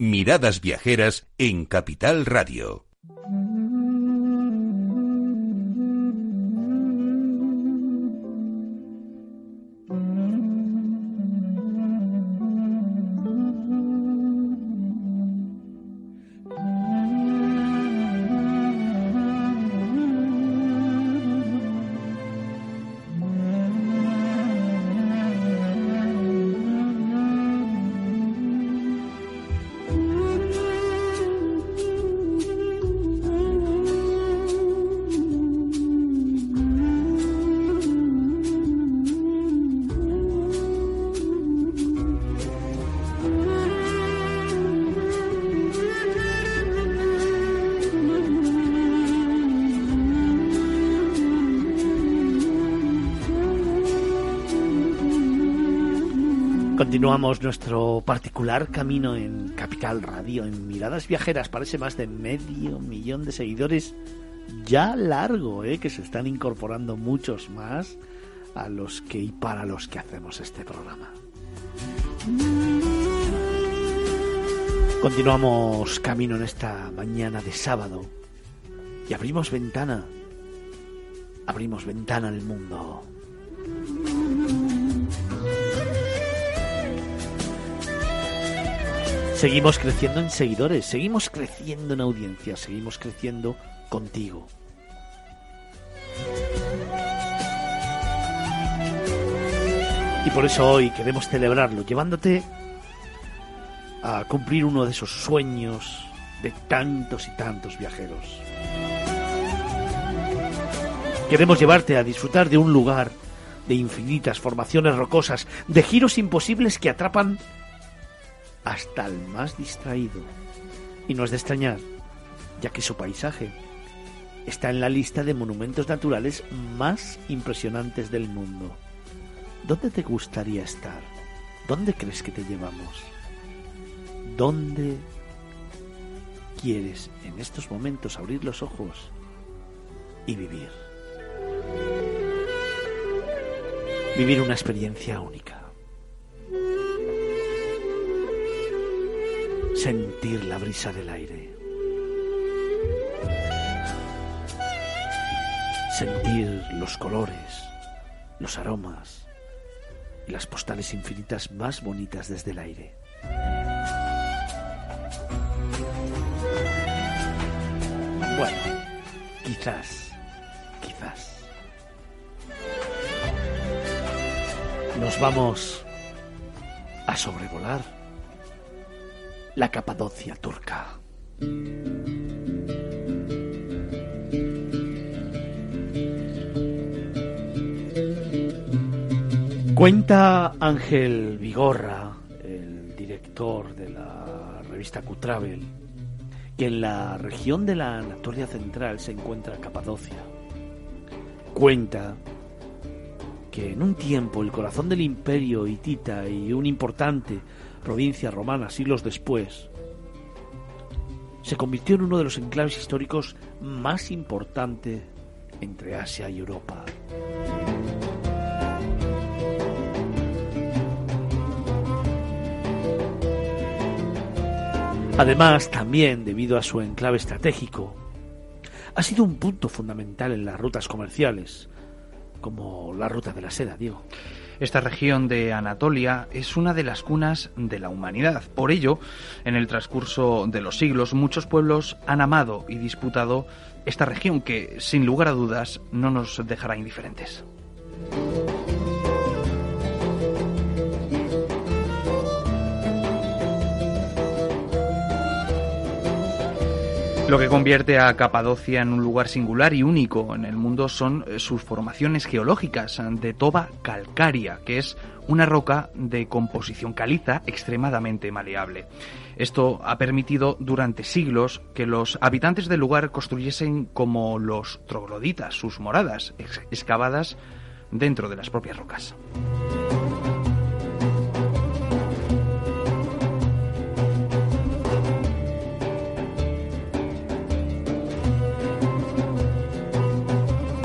Miradas Viajeras en Capital Radio. Continuamos nuestro particular camino en Capital Radio, en Miradas Viajeras, para ese más de 500.000 de seguidores ya largo, que se están incorporando muchos más a los que y para los que hacemos este programa. Continuamos camino en esta mañana de sábado y abrimos ventana al mundo. Seguimos creciendo en seguidores, seguimos creciendo en audiencia, seguimos creciendo contigo. Y por eso hoy queremos celebrarlo, llevándote a cumplir uno de esos sueños de tantos y tantos viajeros. Queremos llevarte a disfrutar de un lugar de infinitas formaciones rocosas, de giros imposibles que atrapan hasta el más distraído. Y no es de extrañar, ya que su paisaje está en la lista de monumentos naturales más impresionantes del mundo. ¿Dónde te gustaría estar? ¿Dónde crees que te llevamos? ¿Dónde quieres en estos momentos abrir los ojos y vivir? Vivir una experiencia única. Sentir la brisa del aire. Sentir los colores, los aromas y las postales infinitas más bonitas desde el aire. Bueno, quizás nos vamos a sobrevolar la Capadocia turca. Cuenta Ángel Vigorra, el director de la revista Q-Travel, que en la región de la Anatolia Central se encuentra Capadocia. Cuenta que en un tiempo el corazón del imperio hitita y una importante provincia romana siglos después se convirtió en uno de los enclaves históricos más importantes entre Asia y Europa. Además, también debido a su enclave estratégico, ha sido un punto fundamental en las rutas comerciales, como la ruta de la seda, Diego. Esta región de Anatolia es una de las cunas de la humanidad. Por ello, en el transcurso de los siglos, muchos pueblos han amado y disputado esta región que, sin lugar a dudas, no nos dejará indiferentes. Lo que convierte a Capadocia en un lugar singular y único en el mundo son sus formaciones geológicas de toba calcárea, que es una roca de composición caliza extremadamente maleable. Esto ha permitido durante siglos que los habitantes del lugar construyesen como los trogloditas sus moradas, excavadas dentro de las propias rocas.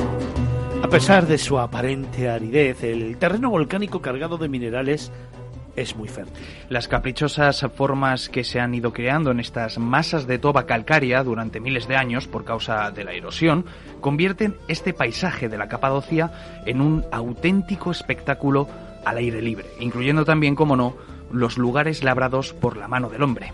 A pesar de su aparente aridez, el terreno volcánico cargado de minerales es muy fértil. Las caprichosas formas que se han ido creando en estas masas de toba calcárea durante miles de años por causa de la erosión convierten este paisaje de la Capadocia en un auténtico espectáculo al aire libre, incluyendo también, como no, los lugares labrados por la mano del hombre.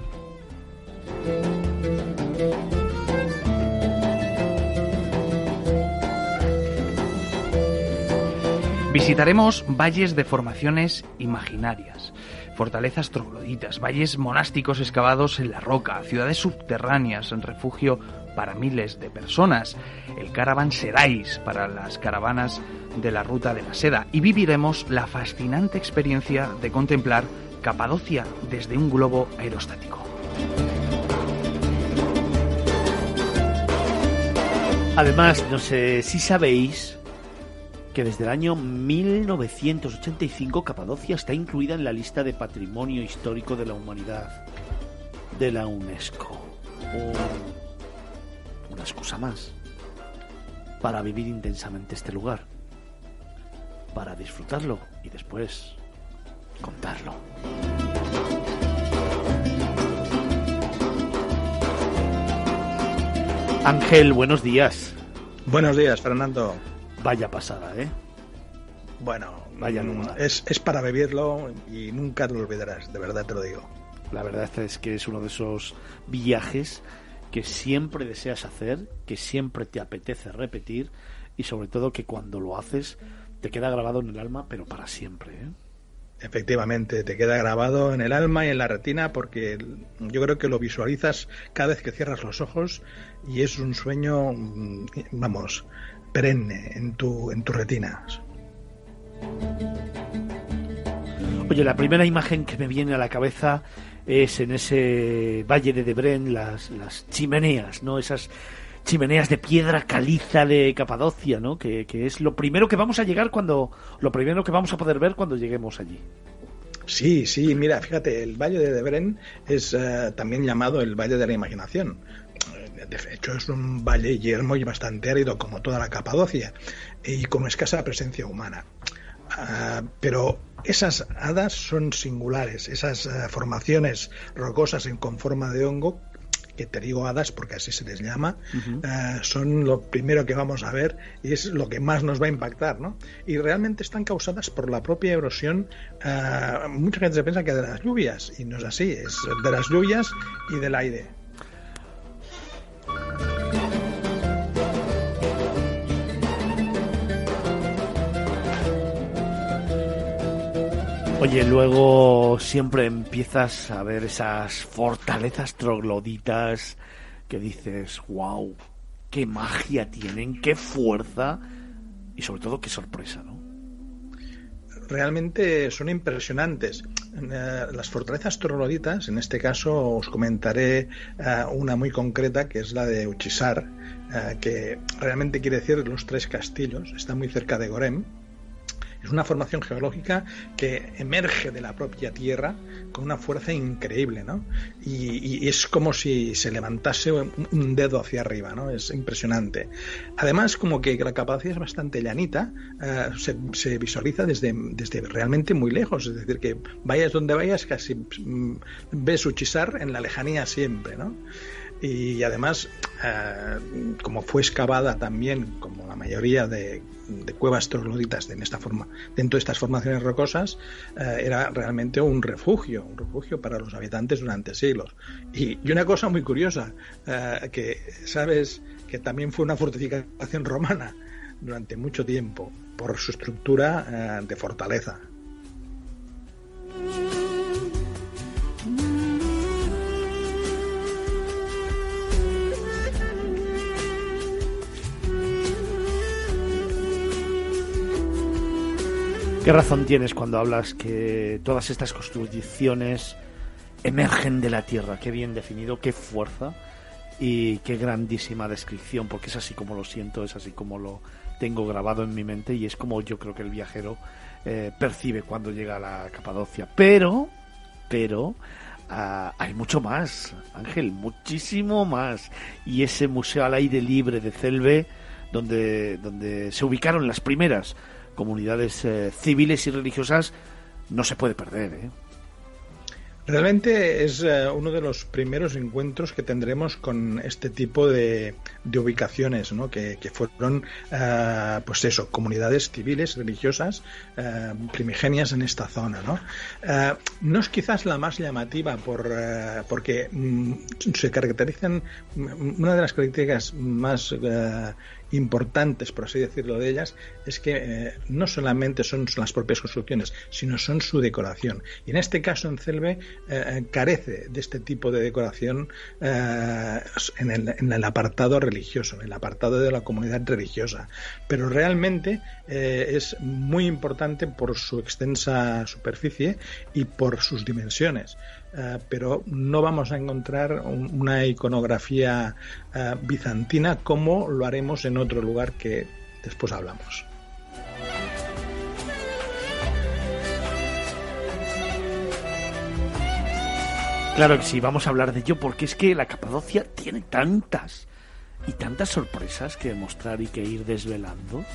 Visitaremos valles de formaciones imaginarias, fortalezas trogloditas, valles monásticos excavados en la roca, ciudades subterráneas en refugio para miles de personas, el caravanserais para las caravanas de la Ruta de la Seda, y viviremos la fascinante experiencia de contemplar Capadocia desde un globo aerostático. Además, no sé si sabéis que desde el año 1985 Capadocia está incluida en la lista de Patrimonio Histórico de la Humanidad de la UNESCO. Una excusa más para vivir intensamente este lugar, para disfrutarlo y después contarlo. Ángel, buenos días. Buenos días, Fernando. Vaya pasada, ¿eh? Bueno, vaya lugar. Es para vivirlo y nunca te lo olvidarás, de verdad te lo digo. La verdad es que es uno de esos viajes que siempre deseas hacer, que siempre te apetece repetir y sobre todo que cuando lo haces te queda grabado en el alma, pero para siempre, ¿eh? Efectivamente, te queda grabado en el alma y en la retina porque yo creo que lo visualizas cada vez que cierras los ojos y es un sueño, vamos, perenne en tu retinas. Oye, la primera imagen que me viene a la cabeza es en ese valle de Debrén, las chimeneas, ¿no? Esas chimeneas de piedra caliza de Capadocia, ¿no? Que es lo primero que vamos a poder ver cuando lleguemos allí. Sí, mira, fíjate, el Valle de Debrén es también llamado el Valle de la Imaginación. De hecho, es un valle yermo y bastante árido, como toda la Capadocia, y con escasa presencia humana. Pero esas hadas son singulares, esas formaciones rocosas con forma de hongo, que te digo hadas porque así se les llama, son lo primero que vamos a ver y es lo que más nos va a impactar, ¿no? Y realmente están causadas por la propia erosión. Mucha gente se piensa que de las lluvias, y no es así, es de las lluvias y del aire. Oye, luego siempre empiezas a ver esas fortalezas trogloditas que dices, wow, qué magia tienen, qué fuerza y sobre todo qué sorpresa, ¿no? Realmente son impresionantes. Las fortalezas trogloditas, en este caso os comentaré una muy concreta que es la de Uchisar, que realmente quiere decir los tres castillos, está muy cerca de Gorem. Es una formación geológica que emerge de la propia tierra con una fuerza increíble, ¿no? Y es como si se levantase un dedo hacia arriba, ¿no? Es impresionante. Además, como que la Capadocia es bastante llanita, se visualiza desde realmente muy lejos. Es decir, que vayas donde vayas, casi ves Uchisar en la lejanía siempre, ¿no? Y además, como fue excavada también, como la mayoría de cuevas trogloditas dentro de estas formaciones rocosas, era realmente un refugio para los habitantes durante siglos. Y una cosa muy curiosa, que sabes que también fue una fortificación romana durante mucho tiempo, por su estructura de fortaleza. ¿Qué razón tienes cuando hablas que todas estas construcciones emergen de la tierra? Qué bien definido, qué fuerza y qué grandísima descripción, porque es así como lo siento, es así como lo tengo grabado en mi mente y es como yo creo que el viajero percibe cuando llega a la Capadocia. Pero hay mucho más, Ángel, muchísimo más. Y ese museo al aire libre de Celbe, donde se ubicaron las primeras comunidades civiles y religiosas, no se puede perder, ¿eh? Realmente es uno de los primeros encuentros que tendremos con este tipo de ubicaciones, ¿no? Que fueron, pues eso, comunidades civiles, religiosas, primigenias en esta zona, ¿no? No es quizás la más llamativa porque se caracterizan, una de las características más importantes, por así decirlo, de ellas, es que no solamente son las propias construcciones, sino son su decoración. Y en este caso, en Celbe, carece de este tipo de decoración en el apartado religioso, en el apartado de la comunidad religiosa. Pero realmente es muy importante por su extensa superficie y por sus dimensiones. Pero no vamos a encontrar una iconografía bizantina como lo haremos en otro lugar que después hablamos. Claro que sí, vamos a hablar de ello porque es que la Capadocia tiene tantas y tantas sorpresas que mostrar y que ir desvelando.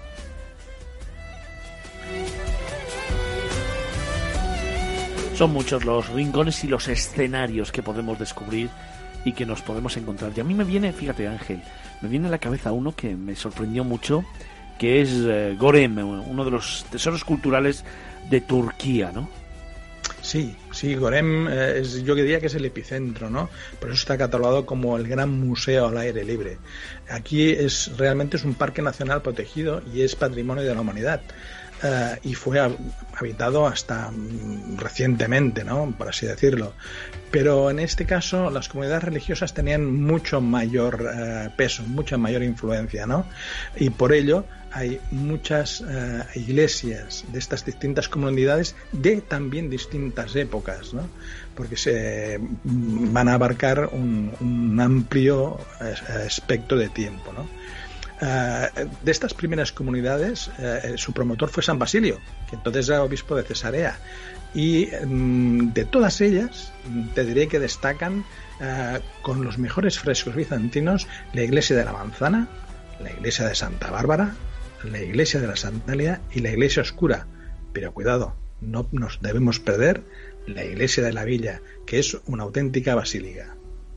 Son muchos los rincones y los escenarios que podemos descubrir y que nos podemos encontrar. Y a mí me viene, fíjate Ángel, me viene a la cabeza uno que me sorprendió mucho, que es Gorem, uno de los tesoros culturales de Turquía, ¿no? Sí, Gorem yo diría que es el epicentro, ¿no? Por eso está catalogado como el gran museo al aire libre. Aquí realmente es un parque nacional protegido y es patrimonio de la humanidad. Y fue habitado hasta recientemente, ¿no? Por así decirlo. Pero en este caso las comunidades religiosas tenían mucho mayor peso, mucha mayor influencia, ¿no? Y por ello hay muchas iglesias de estas distintas comunidades de también distintas épocas, ¿no? Porque se van a abarcar un amplio espectro de tiempo, ¿no? De estas primeras comunidades, su promotor fue San Basilio, que entonces era obispo de Cesarea, y de todas ellas te diré que destacan con los mejores frescos bizantinos la iglesia de la Manzana, la iglesia de Santa Bárbara, la iglesia de la Sandalia y la iglesia oscura. Pero cuidado, no nos debemos perder la iglesia de la Villa, que es una auténtica basílica.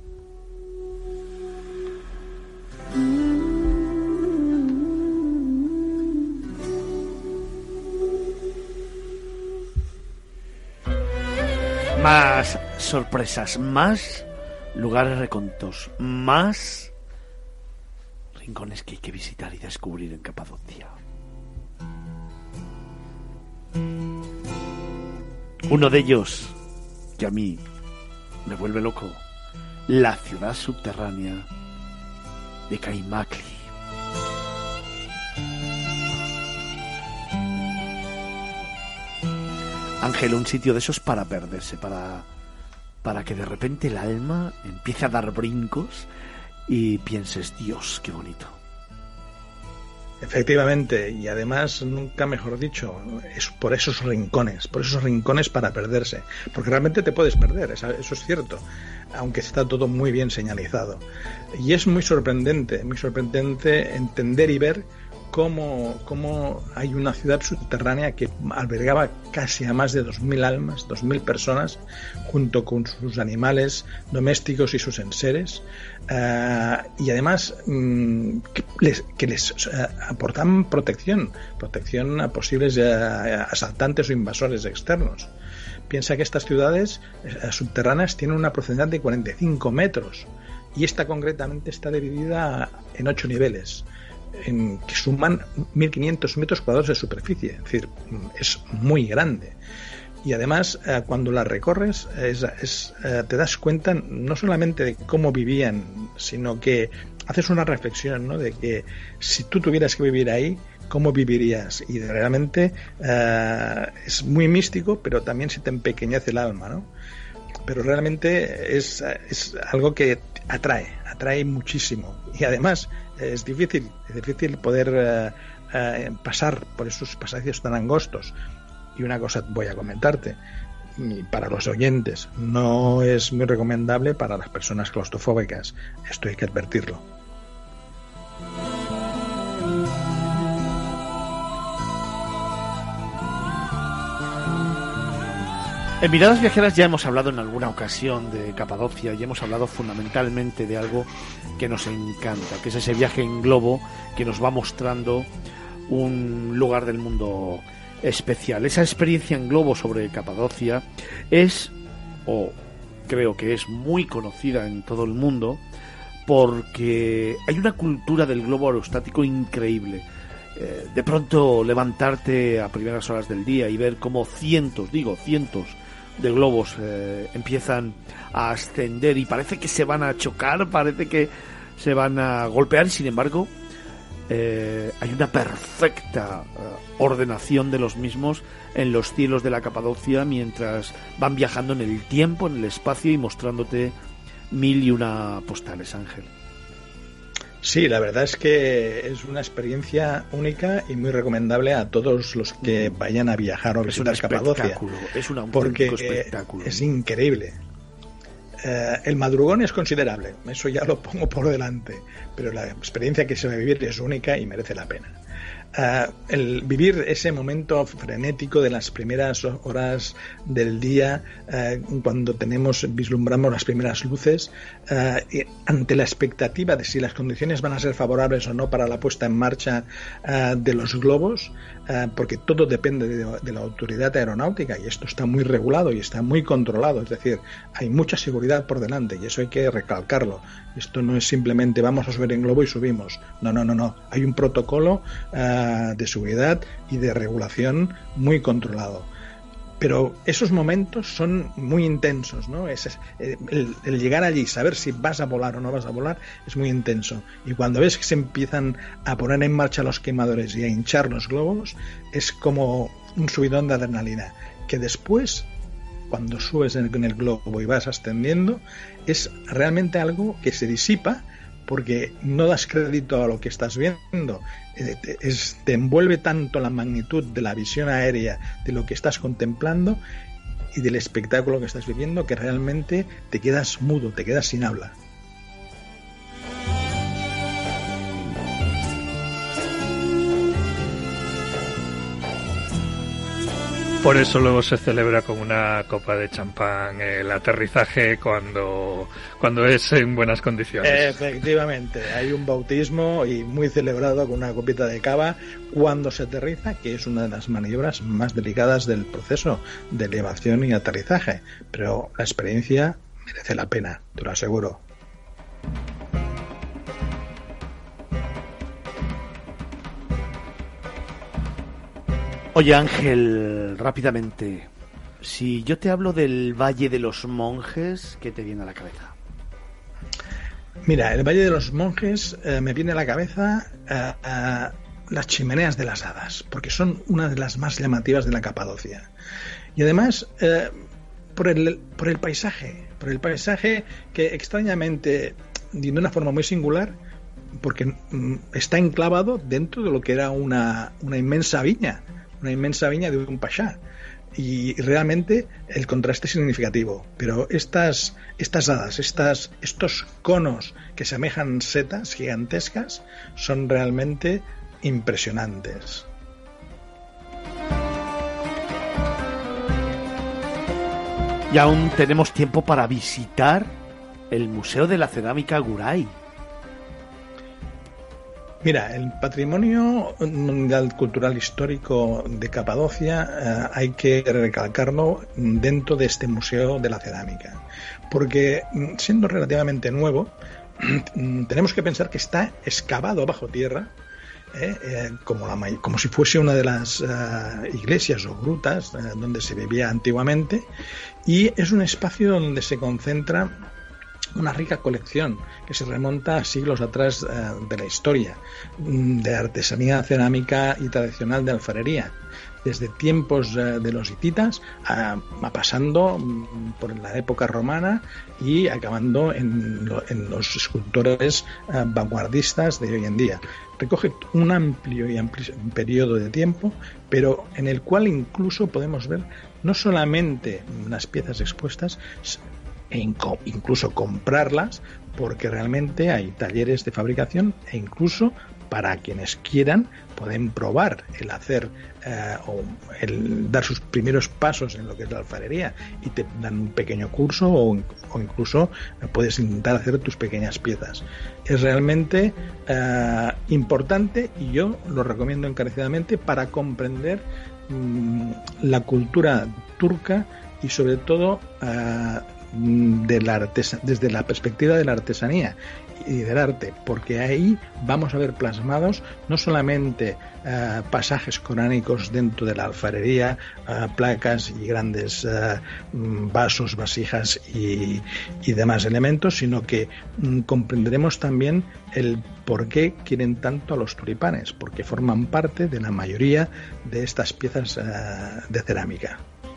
Más sorpresas, más lugares recónditos, más rincones que hay que visitar y descubrir en Capadocia. Uno de ellos, que a mí me vuelve loco, la ciudad subterránea de Kaymakli. Ángel, un sitio de esos para perderse, para que de repente el alma empiece a dar brincos y pienses, Dios, qué bonito. Efectivamente, y además, nunca mejor dicho, es por esos rincones para perderse, porque realmente te puedes perder, eso es cierto, aunque está todo muy bien señalizado. Y es muy sorprendente entender y ver cómo hay una ciudad subterránea que albergaba casi a más de 2.000 almas, 2.000 personas, junto con sus animales domésticos y sus enseres, y además que les aportan protección a posibles asaltantes o invasores externos. Piensa que estas ciudades subterráneas tienen una profundidad de 45 metros y esta concretamente está dividida en 8 niveles. Que suman 1.500 metros cuadrados de superficie, es decir, es muy grande. Y además, cuando la recorres, te das cuenta no solamente de cómo vivían, sino que haces una reflexión, ¿no? De que si tú tuvieras que vivir ahí, ¿cómo vivirías? Y realmente es muy místico, pero también se te empequeñece el alma, ¿no? Pero realmente es algo que atrae muchísimo. Y además es difícil poder pasar por esos pasadizos tan angostos. Y una cosa voy a comentarte, y para los oyentes, no es muy recomendable para las personas claustrofóbicas. Esto hay que advertirlo. En Miradas Viajeras ya hemos hablado en alguna ocasión de Capadocia y hemos hablado fundamentalmente de algo que nos encanta, que es ese viaje en globo que nos va mostrando un lugar del mundo especial. Esa experiencia en globo sobre Capadocia es, o creo que es, muy conocida en todo el mundo porque hay una cultura del globo aerostático increíble. De pronto levantarte a primeras horas del día y ver cómo cientos de globos empiezan a ascender y parece que se van a chocar, parece que se van a golpear, y sin embargo hay una perfecta ordenación de los mismos en los cielos de la Capadocia mientras van viajando en el tiempo, en el espacio y mostrándote 1001 postales, Ángel. Sí, la verdad es que es una experiencia única y muy recomendable a todos los que vayan a viajar o visitar Capadocia. Es un auténtico espectáculo. Es increíble. El madrugón es considerable, eso ya lo pongo por delante, pero la experiencia que se va a vivir es única y merece la pena. El vivir ese momento frenético de las primeras horas del día, cuando vislumbramos las primeras luces, ante la expectativa de si las condiciones van a ser favorables o no para la puesta en marcha de los globos, porque todo depende de la autoridad aeronáutica, y esto está muy regulado y está muy controlado, es decir, hay mucha seguridad por delante y eso hay que recalcarlo. Esto no es simplemente vamos a subir en globo y subimos, no, hay un protocolo de seguridad y de regulación muy controlado. Pero esos momentos son muy intensos, ¿no? El llegar allí, saber si vas a volar o no vas a volar, es muy intenso. Y cuando ves que se empiezan a poner en marcha los quemadores y a hinchar los globos, es como un subidón de adrenalina, que después, cuando subes en el globo y vas ascendiendo, es realmente algo que se disipa porque no das crédito a lo que estás viendo. Te envuelve tanto la magnitud de la visión aérea, de lo que estás contemplando y del espectáculo que estás viviendo, que realmente te quedas mudo, te quedas sin habla. Por eso luego se celebra con una copa de champán el aterrizaje cuando es en buenas condiciones. Efectivamente, hay un bautismo y muy celebrado con una copita de cava cuando se aterriza, que es una de las maniobras más delicadas del proceso de elevación y aterrizaje. Pero la experiencia merece la pena, te lo aseguro. Oye, Ángel, rápidamente, si yo te hablo del Valle de los Monjes, ¿qué te viene a la cabeza? Mira, el Valle de los Monjes me viene a la cabeza las chimeneas de las hadas, porque son una de las más llamativas de la Capadocia. Y además, por el paisaje que extrañamente, de una forma muy singular, porque está enclavado dentro de lo que era una inmensa viña de un pachá, y realmente el contraste es significativo. Pero estas hadas, estos conos que semejan setas gigantescas, son realmente impresionantes. Y aún tenemos tiempo para visitar el Museo de la Cerámica Guray. Mira, el patrimonio mundial cultural histórico de Capadocia hay que recalcarlo dentro de este Museo de la Cerámica, porque siendo relativamente nuevo, tenemos que pensar que está excavado bajo tierra, como si fuese una de las iglesias o grutas donde se vivía antiguamente, y es un espacio donde se concentra una rica colección que se remonta a siglos atrás de la historia, de artesanía cerámica y tradicional de alfarería, desde tiempos de los hititas pasando por la época romana y acabando en los escultores vanguardistas de hoy en día. Recoge un amplio periodo de tiempo, pero en el cual incluso podemos ver no solamente las piezas expuestas, e incluso comprarlas, porque realmente hay talleres de fabricación e incluso para quienes quieran, pueden probar el hacer o el dar sus primeros pasos en lo que es la alfarería, y te dan un pequeño curso o incluso puedes intentar hacer tus pequeñas piezas. Es realmente importante, y yo lo recomiendo encarecidamente para comprender la cultura turca y sobre todo desde la perspectiva de la artesanía y del arte, porque ahí vamos a ver plasmados no solamente pasajes coránicos dentro de la alfarería, placas y grandes vasos, vasijas y demás elementos, sino que comprenderemos también el por qué quieren tanto a los tulipanes, porque forman parte de la mayoría de estas piezas de cerámica.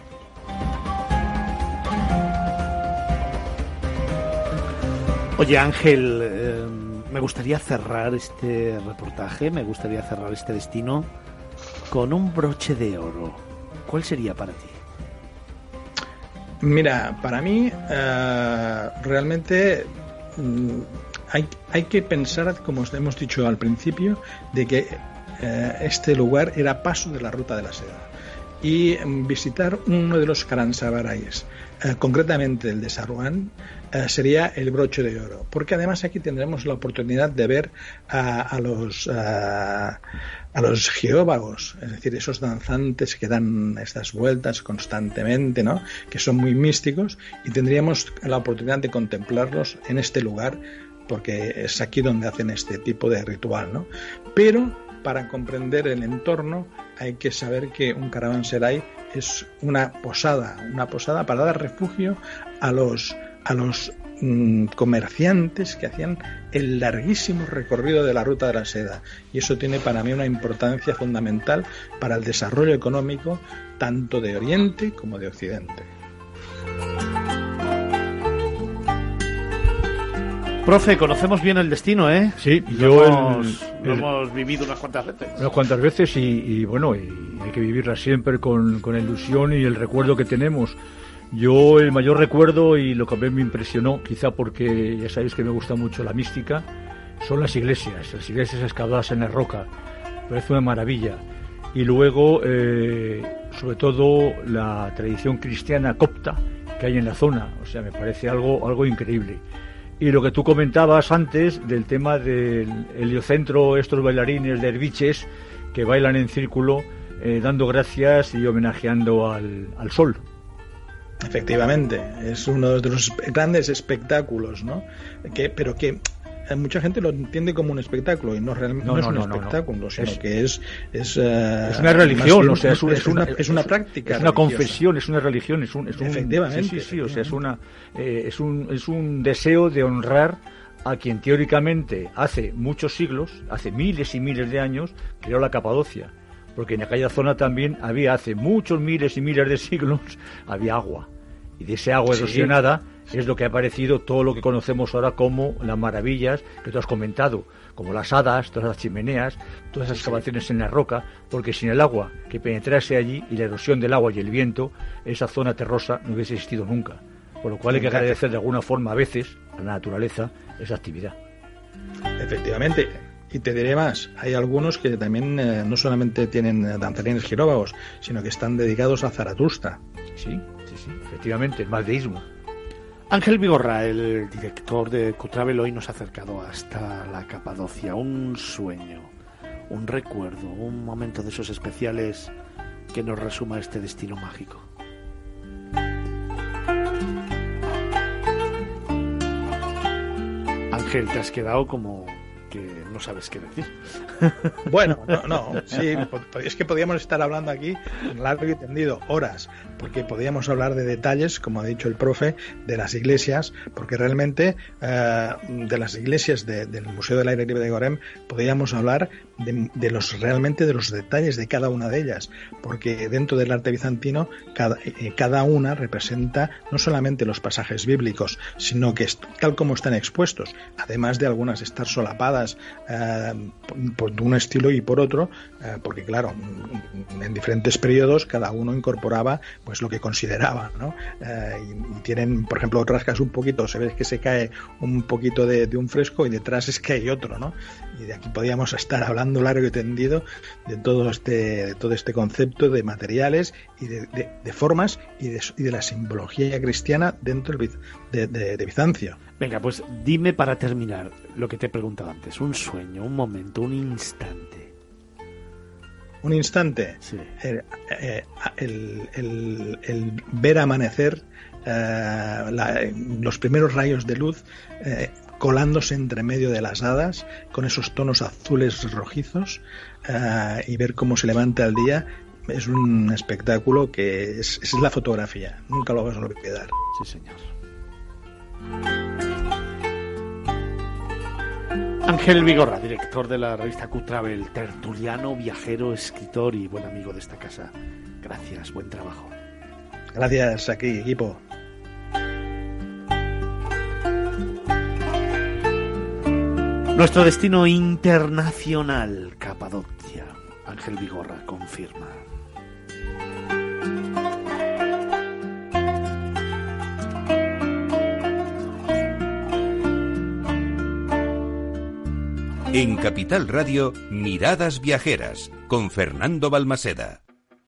Oye, Ángel, me gustaría cerrar este reportaje, me gustaría cerrar este destino con un broche de oro. ¿Cuál sería para ti? Mira, para mí realmente hay que pensar, como hemos dicho al principio, de que este lugar era paso de la ruta de la seda, y visitar uno de los Karansabarais, concretamente el de Saruhan, sería el broche de oro, porque además aquí tendremos la oportunidad de ver a los geóvagos, es decir, esos danzantes que dan estas vueltas constantemente, ¿no?, que son muy místicos, y tendríamos la oportunidad de contemplarlos en este lugar, porque es aquí donde hacen este tipo de ritual, ¿no? Pero para comprender el entorno hay que saber que un caravanserai es una posada para dar refugio a los comerciantes que hacían el larguísimo recorrido de la ruta de la seda, y eso tiene para mí una importancia fundamental para el desarrollo económico tanto de Oriente como de Occidente. Profe, conocemos bien el destino, ¿eh? Sí, lo hemos vivido unas cuantas veces. Unas cuantas veces y bueno, y hay que vivirla siempre con la ilusión y el recuerdo que tenemos. Yo el mayor recuerdo, y lo que a mí me impresionó, quizá porque ya sabéis que me gusta mucho la mística, son las iglesias excavadas en la roca. Me parece una maravilla. Y luego, sobre todo, la tradición cristiana copta que hay en la zona. O sea, me parece algo increíble. Y lo que tú comentabas antes del tema del heliocentro, estos bailarines de derviches que bailan en círculo, dando gracias y homenajeando al sol. Efectivamente, es uno de los grandes espectáculos, ¿no? Pero que mucha gente lo entiende como un espectáculo, y no es un espectáculo, sino que es una religión, bien, o sea, es una práctica, es una confesión, es una religión, efectivamente, sí, o sea, es un deseo de honrar a quien teóricamente hace muchos siglos, hace miles y miles de años, creó la Capadocia, porque en aquella zona también había, hace muchos miles y miles de siglos, había agua, y de ese agua erosionada es lo que ha aparecido todo lo que conocemos ahora como las maravillas que tú has comentado, como las hadas, todas las chimeneas, todas esas excavaciones en la roca, porque sin el agua que penetrase allí y la erosión del agua y el viento, esa zona terrosa no hubiese existido nunca. Por lo cual hay que agradecer de alguna forma a veces a la naturaleza esa actividad. Efectivamente. Y te diré más, hay algunos que también no solamente tienen danzarines giróvagos, sino que están dedicados a Zaratustra. Sí, efectivamente, el maldeísmo. Ángel Vigorra, el director de Cutravel, hoy nos ha acercado hasta la Capadocia. Un sueño, un recuerdo, un momento de esos especiales que nos resuma este destino mágico. Ángel, te has quedado como que no sabes qué decir. Bueno, sí, es que podríamos estar hablando aquí largo y tendido, horas, porque podríamos hablar de detalles, como ha dicho el profe, de las iglesias, porque realmente de las iglesias del Museo del Aire Libre de Gorem podríamos hablar de los detalles de cada una de ellas, porque dentro del arte bizantino cada una representa no solamente los pasajes bíblicos, sino que tal como están expuestos, además de algunas estar solapadas por un estilo y por otro, porque claro, en diferentes periodos cada uno incorporaba pues lo que consideraba, ¿no? Y tienen, por ejemplo, rascas un poquito, se ve que se cae un poquito de un fresco y detrás es que hay otro, ¿no? Y de aquí podríamos estar hablando largo y tendido de todo este concepto de materiales y de formas y de la simbología cristiana dentro de Bizancio. Venga, pues dime para terminar lo que te he preguntado antes. Un sueño, un momento, un instante. Un instante. Sí. El ver amanecer los primeros rayos de luz colándose entre medio de las hadas con esos tonos azules rojizos y ver cómo se levanta el día. Es un espectáculo que es la fotografía. Nunca lo vas a olvidar. Sí, señor. Ángel Vigorra, director de la revista Q-Travel, tertuliano, viajero, escritor y buen amigo de esta casa. Gracias, buen trabajo. Gracias, aquí, equipo. Nuestro destino internacional, Capadocia. Ángel Vigorra confirma. En Capital Radio, Miradas Viajeras, con Fernando Balmaseda.